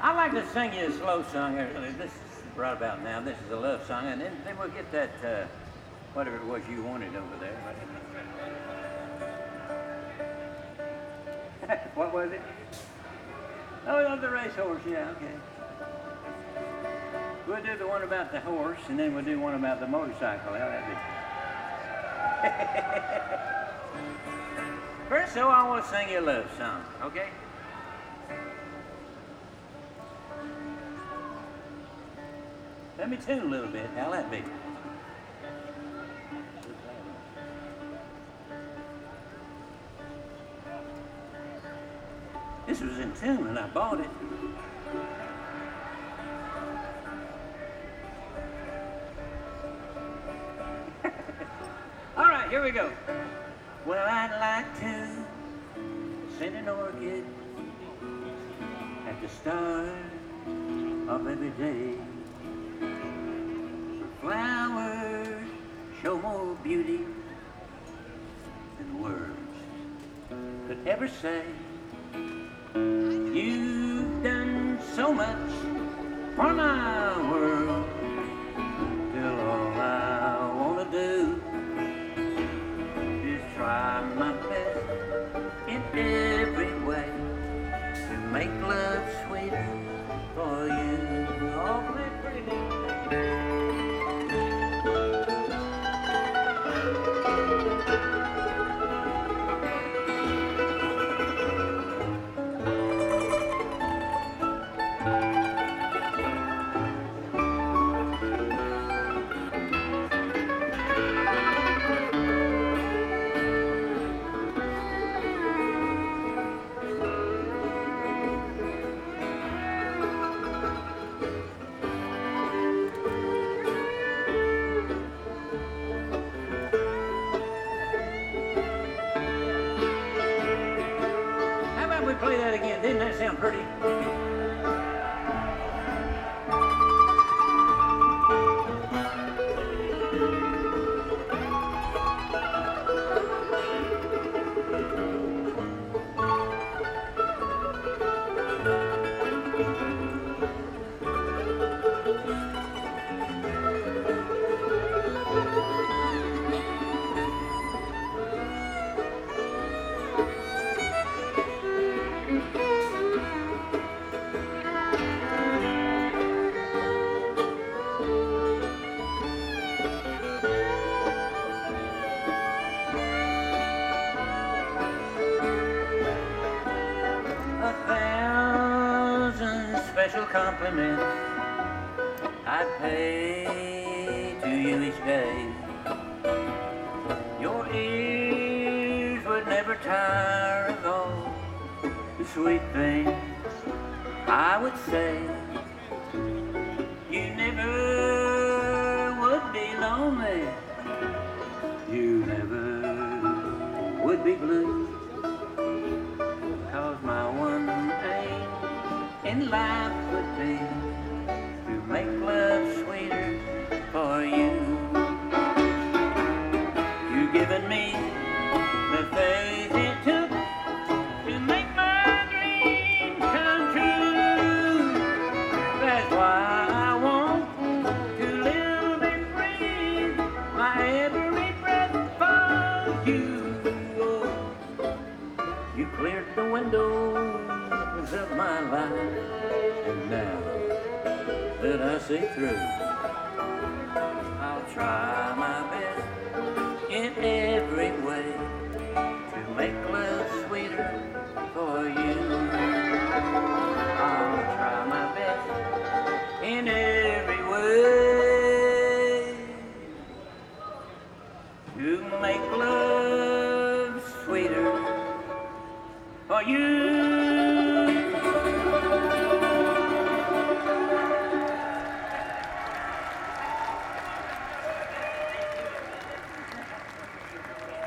I'd like to sing you a slow song. This is right about now. This is a love song, and then we'll get that whatever it was you wanted over there. What was it? Oh, the racehorse. Yeah, okay. We'll do the one about the horse, and then we'll do one about the motorcycle. How that be? First, so I want to sing you a love song, okay? Let me tune a little bit. How'll that be? This was in tune when I bought it. All right, here we go. Well, I'd like to send an orchid at the start of every day. Flowers show more beauty than words could ever say. You've done so much for my world, till all I want to do is try my best in every way to make love sweeter for you. Oh, play pretty good. Play that again. Didn't that sound pretty? Special compliments I pay to you each day. Your ears would never tire of all the sweet things I would say. You never would be lonely. You never would be blue. 'Cause my one aim in life would be to make love sweeter for you. You've given me the faith it took to make my dreams come true. That's why I want to live and breathe my every breath for you. You cleared the windows of my life, and now that I see through, I'll try my best in every way to make love sweeter for you. I'll try my best in every way to make love sweeter for you.